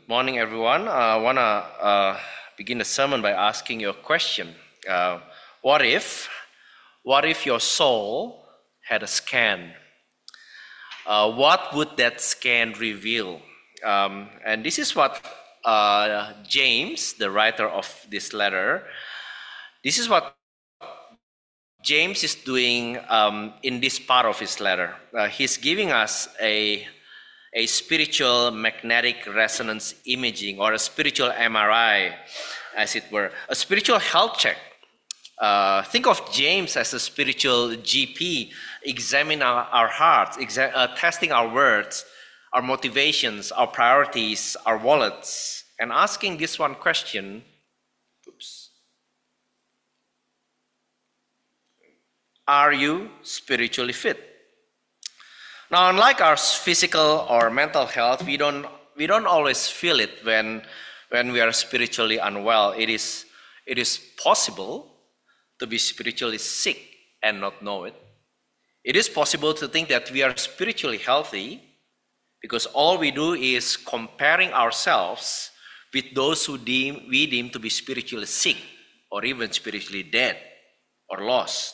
Morning, everyone. I want to begin the sermon by asking you a question. Uh, what if, what if your soul had a scan? What would that scan reveal? And this is what James, the writer of this letter, this is what James is doing in this part of his letter. He's giving us a spiritual magnetic resonance imaging, or a spiritual MRI, as it were, a spiritual health check. Think of James as a spiritual GP, examining our hearts, testing our words, our motivations, our priorities, our wallets, and asking this one question. Are you spiritually fit? Now, unlike our physical or mental health, we don't always feel it when we are spiritually unwell. It is possible to be spiritually sick and not know it. It is possible to think that we are spiritually healthy because all we do is comparing ourselves with those who we deem to be spiritually sick or even spiritually dead or lost.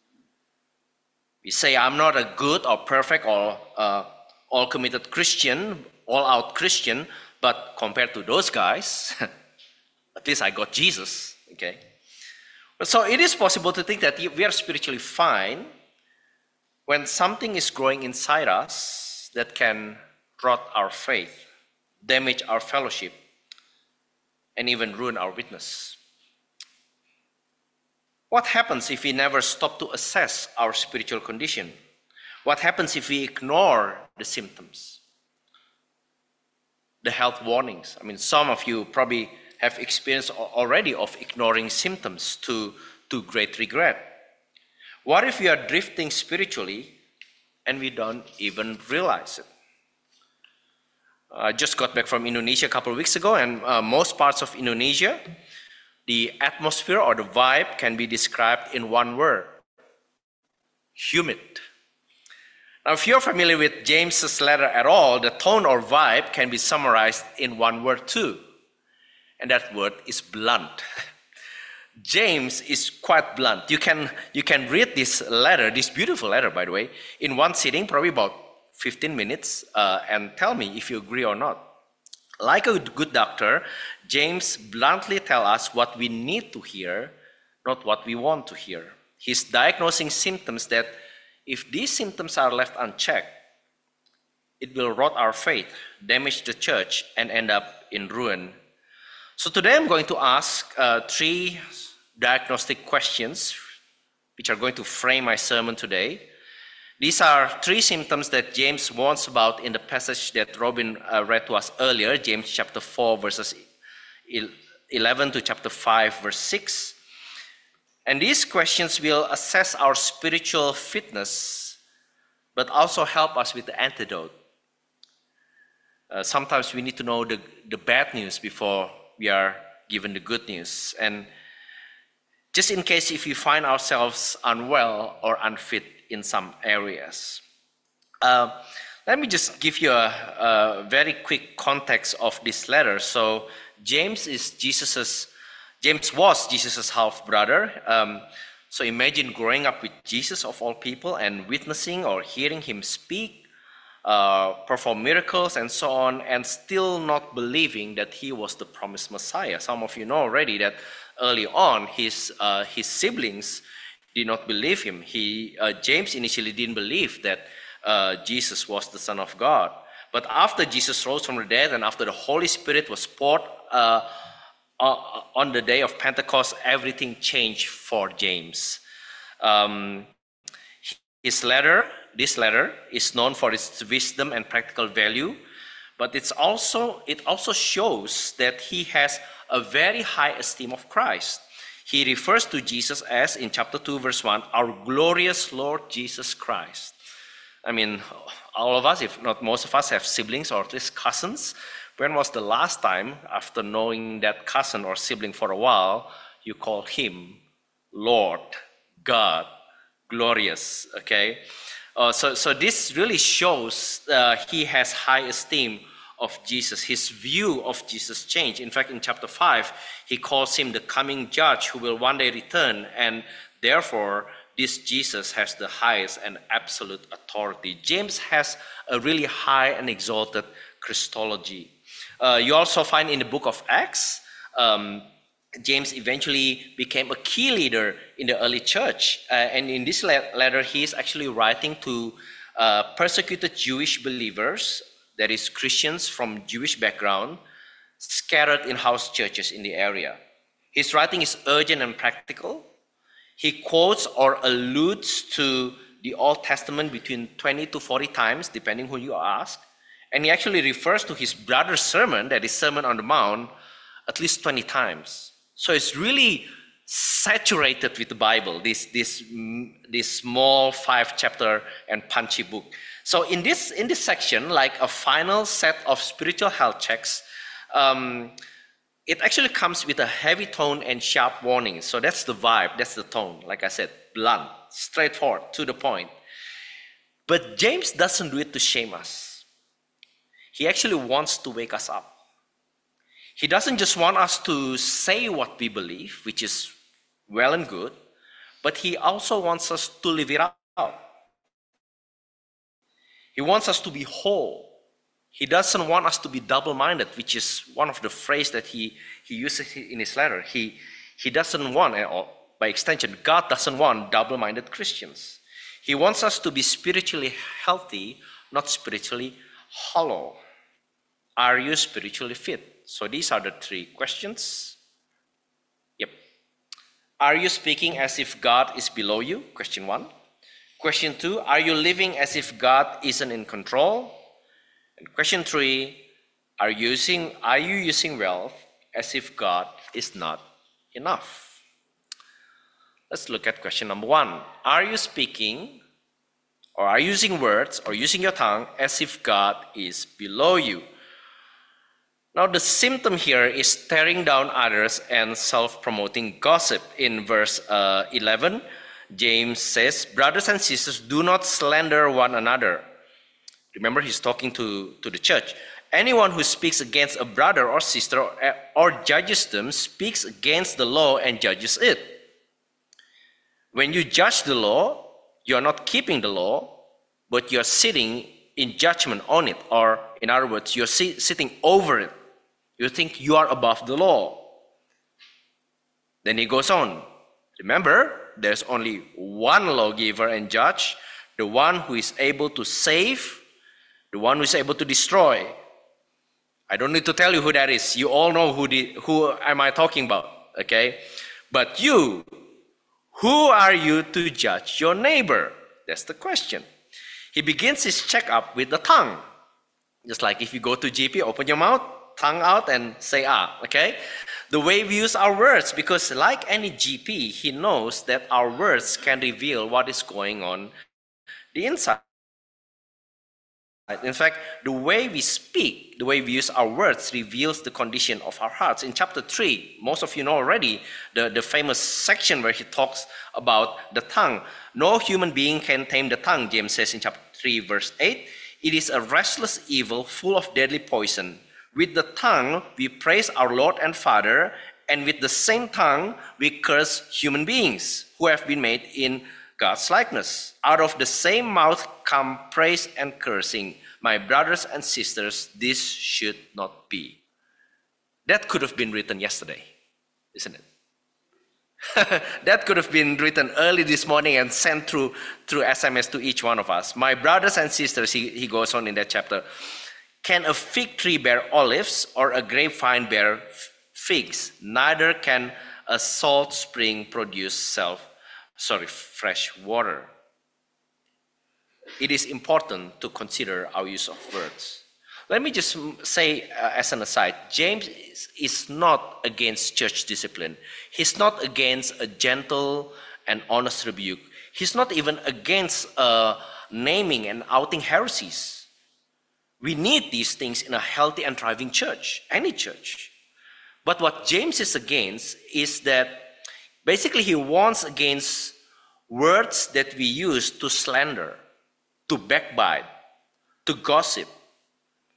We say, I'm not a good or perfect or all-committed Christian, all-out Christian, but compared to those guys, at least I got Jesus, okay? So it is possible to think that we are spiritually fine when something is growing inside us that can rot our faith, damage our fellowship, and even ruin our witness. What happens if we never stop to assess our spiritual condition? What happens if we ignore the symptoms, the health warnings? I mean, some of you probably have experience already of ignoring symptoms to great regret. What if we are drifting spiritually and we don't even realize it? I just got back from Indonesia a couple of weeks ago, and most parts of Indonesia, the atmosphere or the vibe can be described in one word: humid. Now, if you're familiar with James's letter at all, the tone or vibe can be summarized in one word too, and that word is blunt. James is quite blunt. You can read this letter, this beautiful letter, by the way, in one sitting, probably about 15 minutes, and tell me if you agree or not. Like a good doctor, James bluntly tells us what we need to hear, not what we want to hear. He's diagnosing symptoms that, if these symptoms are left unchecked, it will rot our faith, damage the church, and end up in ruin. So today I'm going to ask 3 diagnostic questions, which are going to frame my sermon today. These are 3 symptoms that James warns about in the passage that Robin read to us earlier, James chapter 4, verses 11 to chapter 5, verse 6. And these questions will assess our spiritual fitness, but also help us with the antidote. Sometimes we need to know the bad news before we are given the good news. And just in case if we find ourselves unwell or unfit in some areas. Let me just give you a very quick context of this letter. So James was Jesus's half brother. So imagine growing up with Jesus of all people and witnessing or hearing him speak, perform miracles and so on, and still not believing that he was the promised Messiah. Some of you know already that early on his siblings did not believe him. James initially didn't believe that Jesus was the Son of God. But after Jesus rose from the dead and after the Holy Spirit was poured on the day of Pentecost, everything changed for James. This letter is known for its wisdom and practical value, but it also shows that he has a very high esteem of Christ. He refers to Jesus as, in chapter 2, verse 1, our glorious Lord Jesus Christ. I mean, all of us, if not most of us, have siblings or at least cousins. When was the last time, after knowing that cousin or sibling for a while, you call him Lord, God, glorious, okay? So this really shows he has high esteem of Jesus. His view of Jesus changed. In fact, in chapter 5, he calls him the coming judge who will one day return, and therefore, this Jesus has the highest and absolute authority. James has a really high and exalted Christology. You also find in the book of Acts, James eventually became a key leader in the early church. And in this letter, he is actually writing to persecuted Jewish believers, that is Christians from Jewish background, scattered in house churches in the area. His writing is urgent and practical. He quotes or alludes to the Old Testament between 20 to 40 times, depending who you ask. And he actually refers to his brother's sermon, that is Sermon on the Mount, at least 20 times. So it's really saturated with the Bible, this small 5-chapter and punchy book. So in this section, like a final set of spiritual health checks, it actually comes with a heavy tone and sharp warning. So that's the vibe, that's the tone. Like I said, blunt, straightforward, to the point. But James doesn't do it to shame us. He actually wants to wake us up. He doesn't just want us to say what we believe, which is well and good, but he also wants us to live it out. He wants us to be whole. He doesn't want us to be double-minded, which is one of the phrases that he uses in his letter. He doesn't want, or by extension, God doesn't want double-minded Christians. He wants us to be spiritually healthy, not spiritually hollow. Are you spiritually fit? So these are the 3 questions. Yep. Are you speaking as if God is below you? Question 1. Question 2, are you living as if God isn't in control? And question 3, are you using wealth as if God is not enough? Let's look at question number 1. Are you speaking, or are you using words, or using your tongue as if God is below you? Now the symptom here is tearing down others and self-promoting gossip. In verse 11, James says, brothers and sisters, do not slander one another. Remember, he's talking to the church. Anyone who speaks against a brother or sister or judges them speaks against the law and judges it. When you judge the law, you are not keeping the law, but you are sitting in judgment on it. Or in other words, you're sitting over it. You think you are above the law. Then he goes on. Remember, there's only one lawgiver and judge, the one who is able to save, the one who is able to destroy. I don't need to tell you who that is. You all know who am I talking about, okay? But you, who are you to judge your neighbor? That's the question. He begins his checkup with the tongue. Just like if you go to GP, open your mouth, tongue out and say okay? The way we use our words, because like any GP, he knows that our words can reveal what is going on the inside. In fact, the way we speak, the way we use our words reveals the condition of our hearts. In chapter 3, most of you know already, the famous section where he talks about the tongue. No human being can tame the tongue, James says in chapter 3, verse 8. It is a restless evil full of deadly poison. With the tongue, we praise our Lord and Father, and with the same tongue, we curse human beings who have been made in God's likeness. Out of the same mouth come praise and cursing. My brothers and sisters, this should not be. That could have been written yesterday, isn't it? That could have been written early this morning and sent through SMS to each one of us. My brothers and sisters, he goes on in that chapter. Can a fig tree bear olives or a grapevine bear figs? Neither can a salt spring produce fresh water. It is important to consider our use of words. Let me just say as an aside, James is not against church discipline. He's not against a gentle and honest rebuke. He's not even against naming and outing heresies. We need these things in a healthy and thriving church, any church. But what James is against is that basically he warns against words that we use to slander, to backbite, to gossip.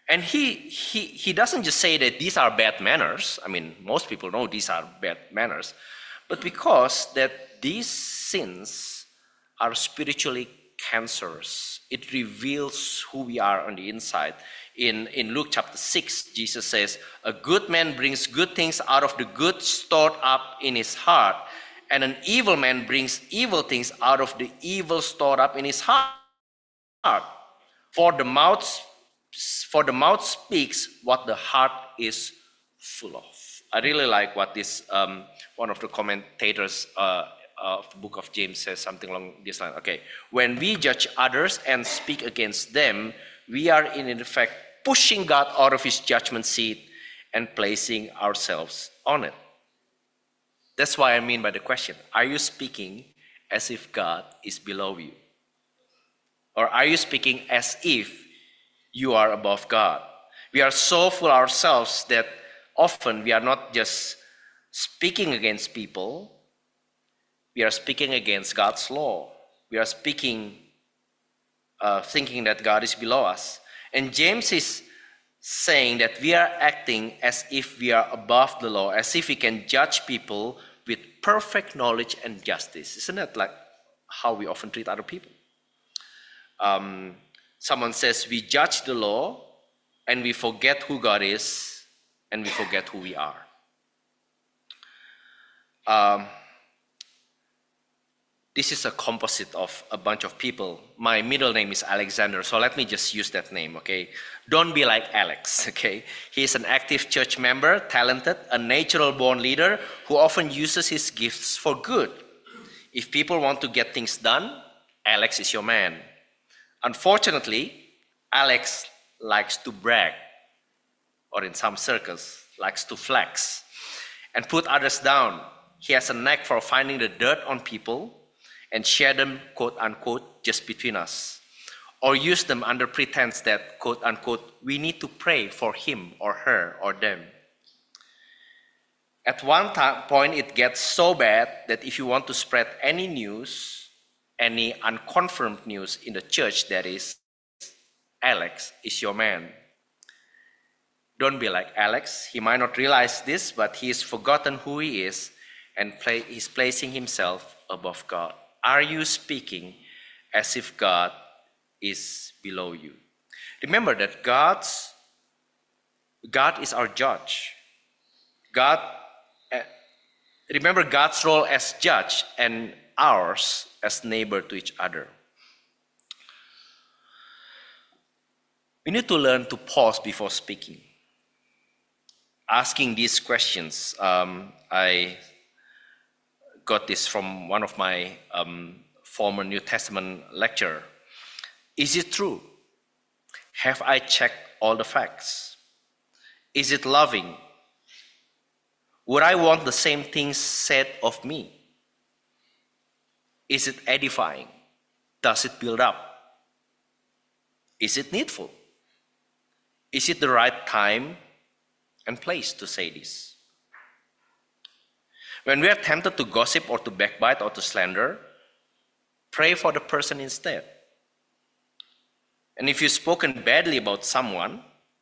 And he doesn't just say that these are bad manners. I mean, most people know these are bad manners. But because that these sins are spiritually cancerous, it reveals who we are on the inside. In Luke chapter 6, Jesus says, a good man brings good things out of the good stored up in his heart, and an evil man brings evil things out of the evil stored up in his heart. For the mouth speaks what the heart is full of. I really like what this one of the commentators of the book of James says, something along this line. Okay, when we judge others and speak against them, we are in effect pushing God out of his judgment seat and placing ourselves on it. That's why I mean by the question, are you speaking as if God is below you? Or are you speaking as if you are above God? We are so full ourselves that often we are not just speaking against people, we are speaking against God's law. We are speaking, thinking that God is below us. And James is saying that we are acting as if we are above the law, as if we can judge people with perfect knowledge and justice. Isn't that like how we often treat other people? Someone says we judge the law and we forget who God is and we forget who we are. This is a composite of a bunch of people. My middle name is Alexander, so let me just use that name, okay? Don't be like Alex, okay? He is an active church member, talented, a natural-born leader who often uses his gifts for good. If people want to get things done, Alex is your man. Unfortunately, Alex likes to brag, or in some circles, likes to flex and put others down. He has a knack for finding the dirt on people and share them, quote unquote, just between us, or use them under pretense that, quote unquote, we need to pray for him or her or them. At one point, it gets so bad that if you want to spread any news, any unconfirmed news in the church, that is, Alex is your man. Don't be like Alex. He might not realize this, but he has forgotten who he is and he's placing himself above God. Are you speaking as if God is below you? Remember that God is our judge. Remember God's role as judge and ours as neighbor to each other. We need to learn to pause before speaking. Asking these questions, I got this from one of my former New Testament lecturer. Is it true? Have I checked all the facts? Is it loving? Would I want the same things said of me? Is it edifying? Does it build up? Is it needful? Is it the right time and place to say this? When we are tempted to gossip or to backbite or to slander, pray for the person instead. And if you've spoken badly about someone,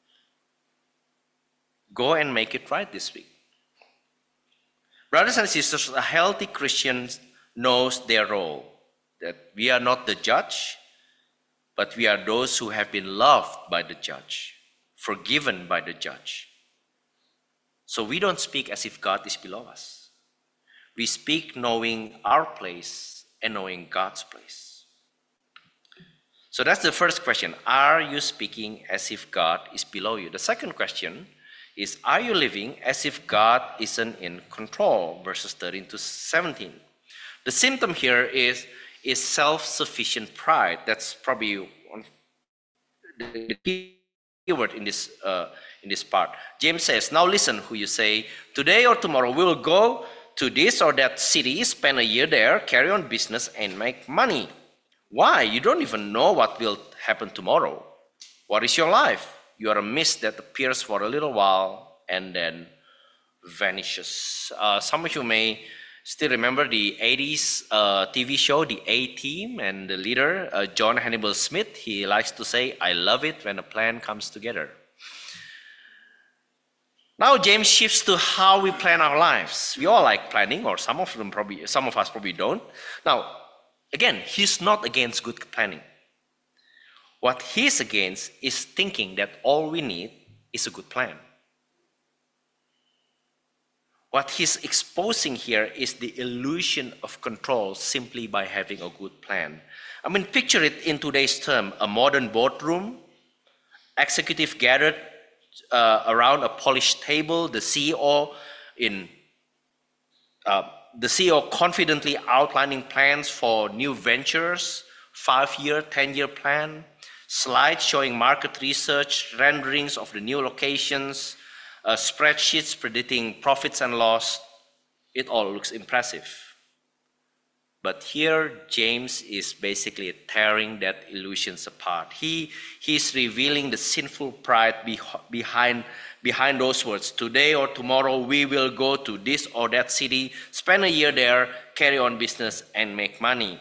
go and make it right this week. Brothers and sisters, a healthy Christian knows their role, that we are not the judge, but we are those who have been loved by the judge, forgiven by the judge. So we don't speak as if God is below us. We speak knowing our place and knowing God's place. So that's the first question. Are you speaking as if God is below you? The second question is, are you living as if God isn't in control? Verses 13 to 17. The symptom here is self-sufficient pride. That's probably the key word in this part. James says, now listen who you say, today or tomorrow we will go to this or that city, spend a year there, carry on business and make money. Why? You don't even know what will happen tomorrow. What is your life? You are a mist that appears for a little while and then vanishes. Some of you may still remember the 80s TV show, The A-Team, and the leader, John Hannibal Smith. He likes to say, I love it when a plan comes together. Now James shifts to how we plan our lives. We all like planning, or some of us probably don't. Now, again, he's not against good planning. What he's against is thinking that all we need is a good plan. What he's exposing here is the illusion of control simply by having a good plan. I mean, picture it in today's term, a modern boardroom, executive gathered around a polished table, the CEO confidently outlining plans for new ventures, 5-year, 10-year plan, slides showing market research, renderings of the new locations, spreadsheets predicting profits and loss. It all looks impressive. But here, James is basically tearing that illusions apart. He's revealing the sinful pride behind those words. Today or tomorrow, we will go to this or that city, spend a year there, carry on business, and make money.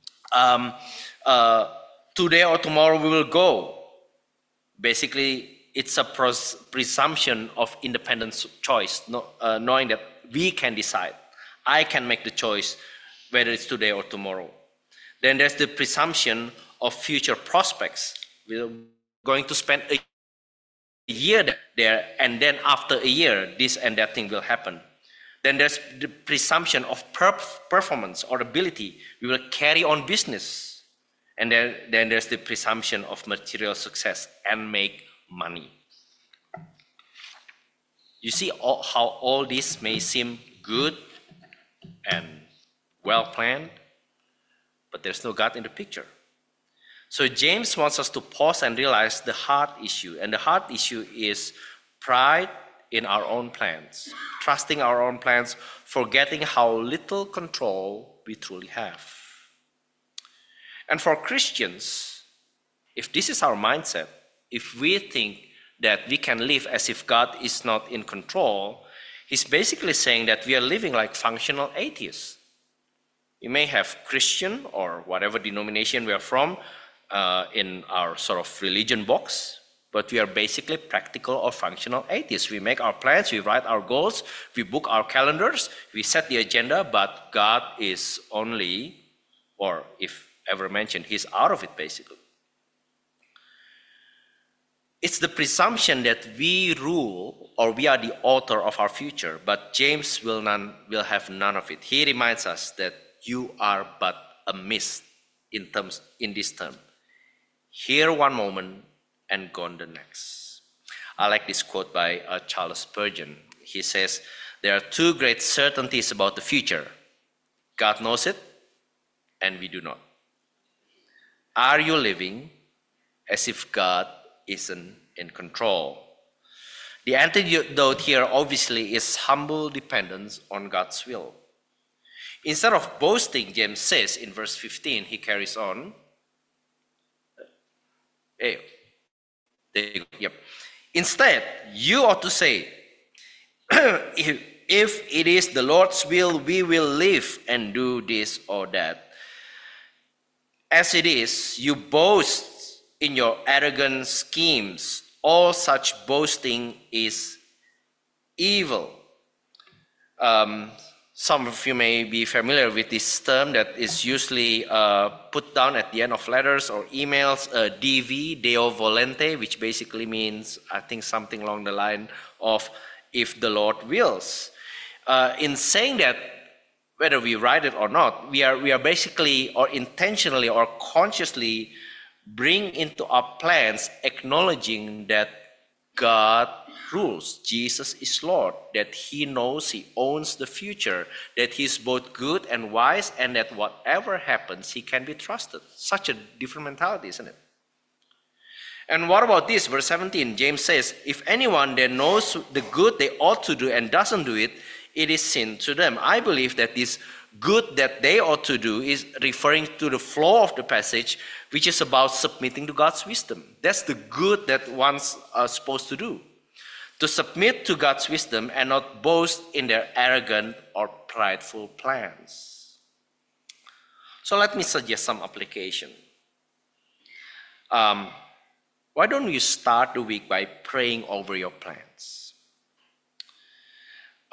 Today or tomorrow, we will go. Basically, it's a presumption of independent choice, knowing that we can decide. I can make the choice whether it's today or tomorrow. Then there's the presumption of future prospects. We're going to spend a year there, and then after a year, this and that thing will happen. Then there's the presumption of performance or ability. We will carry on business. And then there's the presumption of material success and make money. You see how all this may seem good and well planned, but there's no God in the picture. So James wants us to pause and realize the heart issue. And the heart issue is pride in our own plans, trusting our own plans, forgetting how little control we truly have. And for Christians, if this is our mindset, if we think that we can live as if God is not in control, he's basically saying that we are living like functional atheists. We may have Christian or whatever denomination we are from in our sort of religion box, but we are basically practical or functional atheists. We make our plans, we write our goals, we book our calendars, we set the agenda, but God is only, or if ever mentioned, he's out of it basically. It's the presumption that we rule or we are the author of our future, but James will have none of it. He reminds us that you are but a mist in this term. Here one moment and gone the next. I like this quote by Charles Spurgeon. He says, there are two great certainties about the future. God knows it, and we do not. Are you living as if God isn't in control? The antidote here obviously is humble dependence on God's will. Instead of boasting, James says in verse 15, he carries on. Instead, you ought to say, if it is the Lord's will, we will live and do this or that. As it is, you boast in your arrogant schemes. All such boasting is evil. Some of you may be familiar with this term that is usually put down at the end of letters or emails, DV, Deo Volente, which basically means, I think, something along the line of, if the Lord wills. In saying that, whether we write it or not, we are basically, or intentionally or consciously, bring into our plans acknowledging that God rules, Jesus is Lord, that he knows, he owns the future, that he's both good and wise, and that whatever happens, he can be trusted. Such a different mentality, isn't it? And what about this? Verse 17, James says, if anyone then knows the good they ought to do and doesn't do it, it is sin to them. I believe that this good that they ought to do is referring to the flow of the passage, which is about submitting to God's wisdom. That's the good that one's supposed to do. To submit to God's wisdom and not boast in their arrogant or prideful plans. So let me suggest some application. Why don't you start the week by praying over your plans?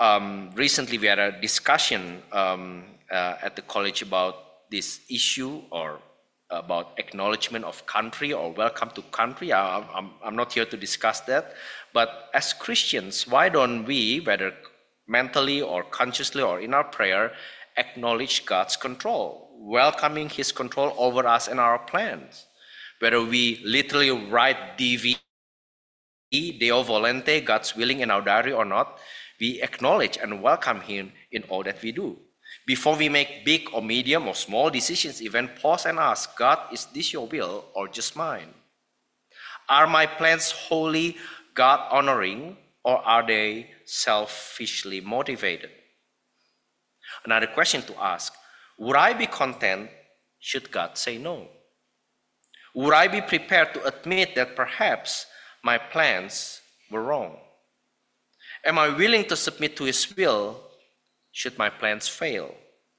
Recently, we had a discussion at the college about this issue, or about acknowledgement of country or welcome to country. I'm not here to discuss that. But as Christians, why don't we, whether mentally or consciously or in our prayer, acknowledge God's control, welcoming His control over us and our plans? Whether we literally write DV, Deo Volente, God's willing, in our diary or not, we acknowledge and welcome Him in all that we do. Before we make big or medium or small decisions, even pause and ask, God, is this your will or just mine? Are my plans wholly God-honoring, or are they selfishly motivated? Another question to ask, would I be content should God say no? Would I be prepared to admit that perhaps my plans were wrong? Am I willing to submit to His will should my plans fail?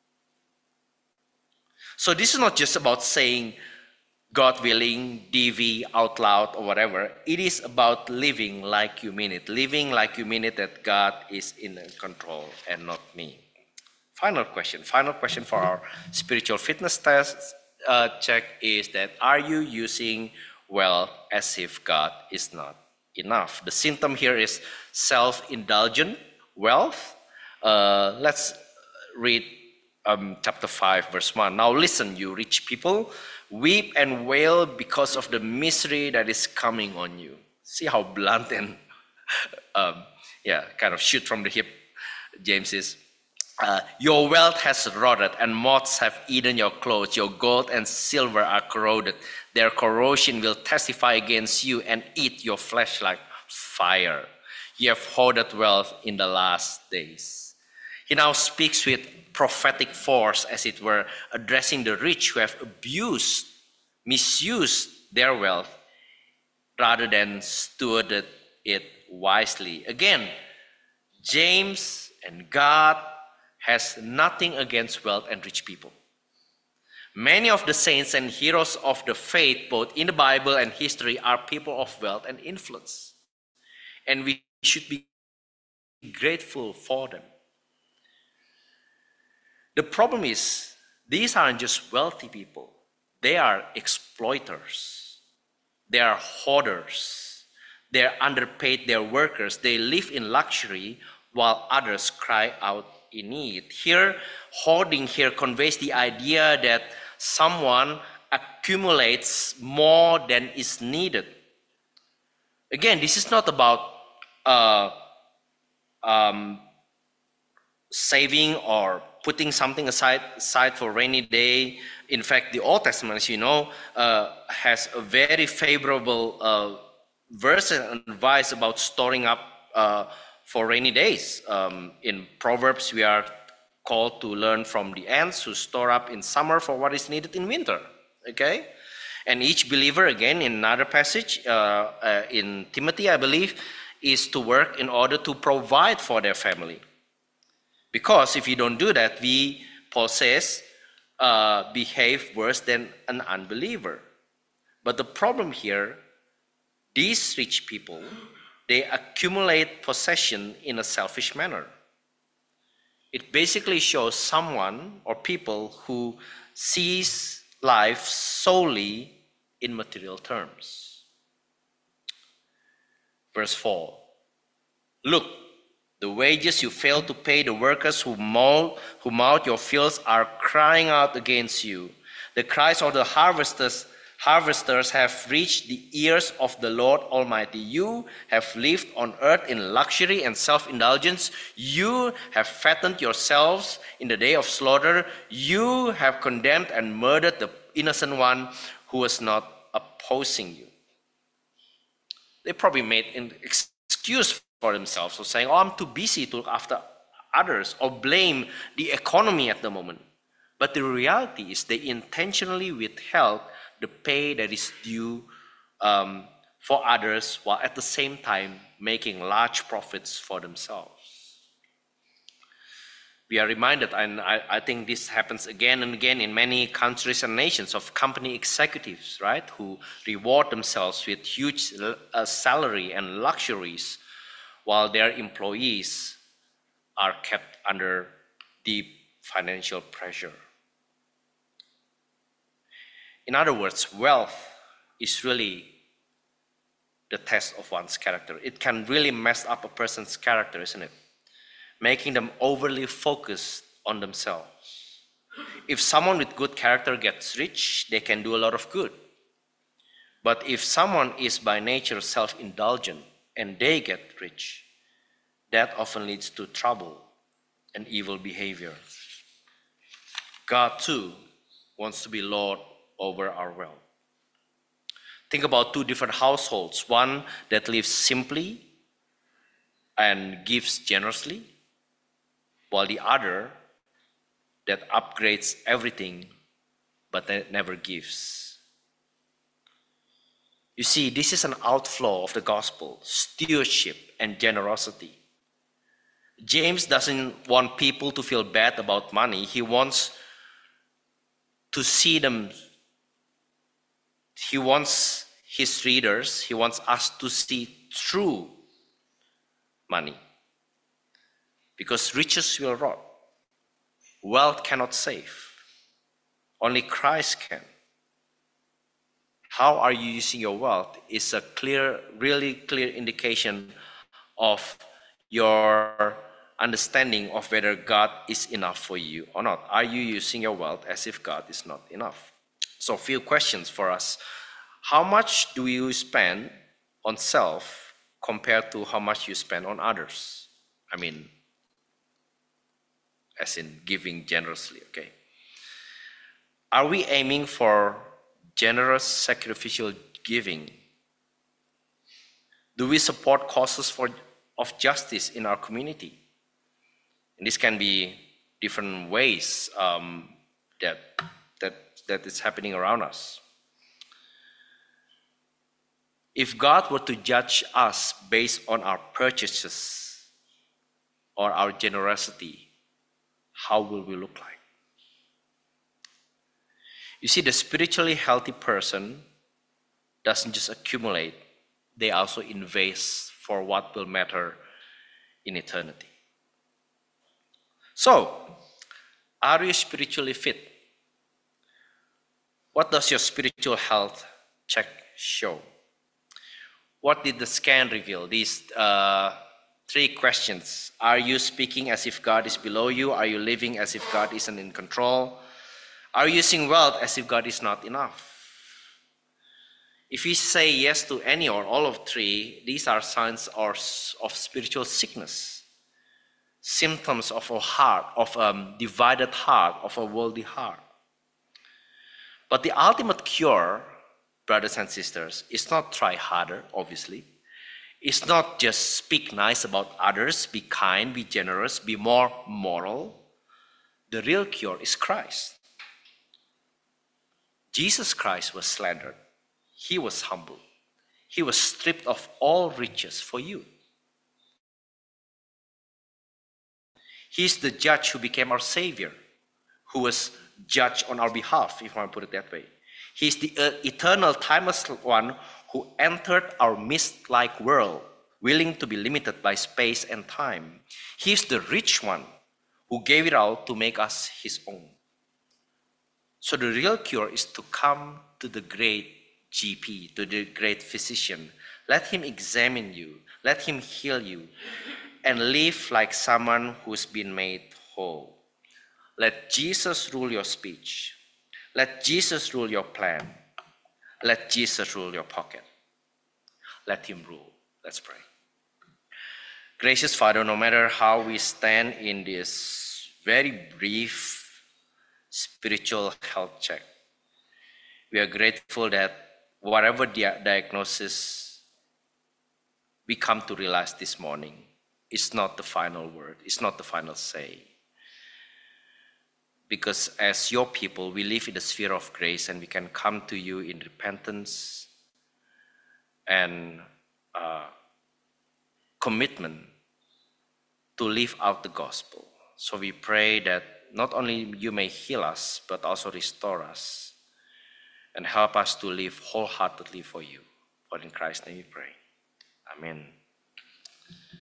So this is not just about saying God willing, DV, out loud, or whatever. It is about living like you mean it. Living like you mean it, that God is in control and not me. Final question for our spiritual fitness test check is that, are you using wealth as if God is not enough? The symptom here is self-indulgent wealth. Let's read chapter 5, verse 1. Now listen, you rich people, weep and wail because of the misery that is coming on you. See how blunt and kind of shoot from the hip James is. Your wealth has rotted, and moths have eaten your clothes. Your gold and silver are corroded. Their corrosion will testify against you and eat your flesh like fire. You have hoarded wealth in the last days. He now speaks with prophetic force, as it were, addressing the rich who have misused their wealth, rather than stewarded it wisely. Again, James and God has nothing against wealth and rich people. Many of the saints and heroes of the faith, both in the Bible and history, are people of wealth and influence. And we should be grateful for them. The problem is, these aren't just wealthy people. They are exploiters. They are hoarders. They are underpaid, they are workers. They live in luxury while others cry out in need. Here, hoarding here conveys the idea that someone accumulates more than is needed. Again, this is not about saving or putting something aside for rainy day. In fact, the Old Testament, as you know, has a very favorable verse and advice about storing up for rainy days. In Proverbs, we are called to learn from the ants who store up in summer for what is needed in winter. Okay? And each believer, again, in another passage, in Timothy, I believe, is to work in order to provide for their family. Because if you don't do that, we, Paul says, behave worse than an unbeliever. But the problem here, these rich people, they accumulate possession in a selfish manner. It basically shows someone or people who sees life solely in material terms. Verse 4. Look, the wages you fail to pay the workers who mow your fields are crying out against you. The cries of the harvesters have reached the ears of the Lord Almighty. You have lived on earth in luxury and self-indulgence. You have fattened yourselves in the day of slaughter. You have condemned and murdered the innocent one who was not opposing you. They probably made an excuse for themselves, of saying, oh, I'm too busy to look after others, or blame the economy at the moment. But the reality is they intentionally withheld the pay that is due for others, while at the same time making large profits for themselves. We are reminded, and I think this happens again and again in many countries and nations, of company executives, right, who reward themselves with huge salary and luxuries, while their employees are kept under deep financial pressure. In other words, wealth is really the test of one's character. It can really mess up a person's character, isn't it? Making them overly focused on themselves. If someone with good character gets rich, they can do a lot of good. But if someone is by nature self-indulgent and they get rich, that often leads to trouble and evil behavior. God too wants to be Lord over our wealth. Think about two different households, one that lives simply and gives generously, while the other that upgrades everything but that never gives. You see, this is an outflow of the gospel, stewardship and generosity. James doesn't want people to feel bad about money. He wants to see them. He wants his readers, he wants us to see through money. Because riches will rot. Wealth cannot save. Only Christ can. How are you using your wealth is a really clear indication of your understanding of whether God is enough for you or not. Are you using your wealth as if God is not enough? So, a few questions for us. How much do you spend on self compared to how much you spend on others? I mean, as in giving generously, okay? Are we aiming for generous sacrificial giving? Do we support causes of justice in our community? And this can be different ways that is happening around us. If God were to judge us based on our purchases or our generosity, how will we look like? You see, the spiritually healthy person doesn't just accumulate, they also invest for what will matter in eternity. So, are you spiritually fit? What does your spiritual health check show? What did the scan reveal? These three questions. Are you speaking as if God is below you? Are you living as if God isn't in control? Are you using wealth as if God is not enough? If we say yes to any or all of three, these are signs of spiritual sickness, symptoms of a heart, of a divided heart, of a worldly heart. But the ultimate cure, brothers and sisters, is not try harder, obviously. It's not just speak nice about others, be kind, be generous, be more moral. The real cure is Christ. Jesus Christ was slandered. He was humbled. He was stripped of all riches for you. He's the judge who became our Savior, who was judged on our behalf, if I want to put it that way. He's the eternal, timeless one who entered our mist-like world, willing to be limited by space and time. He's the rich one who gave it all to make us his own. So the real cure is to come to the great GP, to the great physician. Let him examine you, let him heal you, and live like someone who's been made whole. Let Jesus rule your speech. Let Jesus rule your plan. Let Jesus rule your pocket. Let him rule. Let's pray. Gracious Father, no matter how we stand in this very brief spiritual health check, we are grateful that whatever diagnosis we come to realize this morning, it's not the final word, it's not the final say. Because as your people, we live in the sphere of grace and we can come to you in repentance and commitment to live out the gospel. So we pray that not only you may heal us, but also restore us and help us to live wholeheartedly for you. For in Christ's name we pray. Amen.